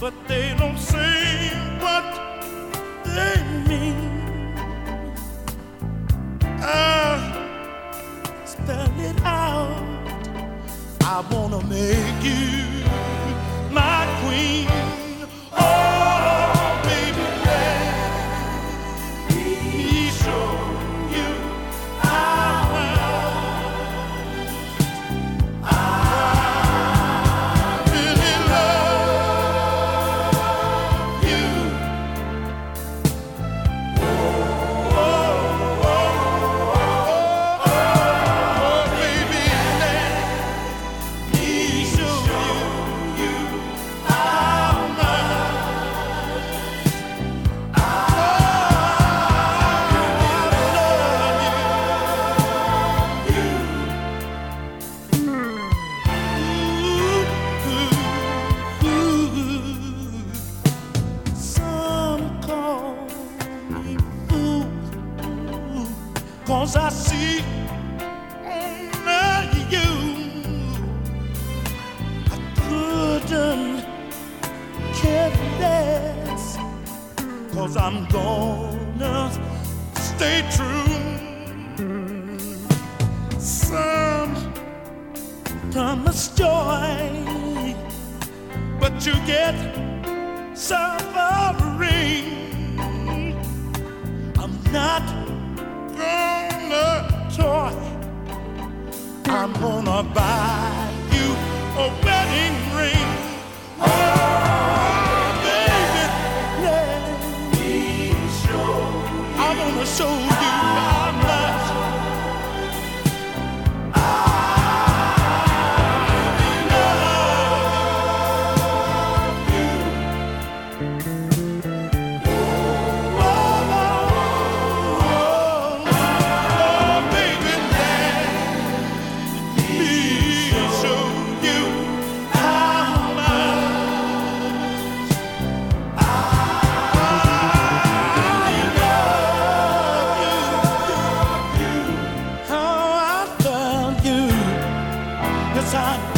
but they don't say what they mean. Spell it out. I wanna make you my queen. Oh, baby, let me show you how I really love you. Oh, oh, oh, oh, baby, let me show you how much I love you. Some call me fool, 'cause I see only you. I couldn't care less, 'cause I'm gonna stay true. Some promise joy, but you get suffering. I'm not gonna toy. I'm gonna buy you a wedding ring. Oh, baby, let me show you. I wanna show you how much I love you. Oh, baby, let me show you how much I love you. How I love you. Yes, I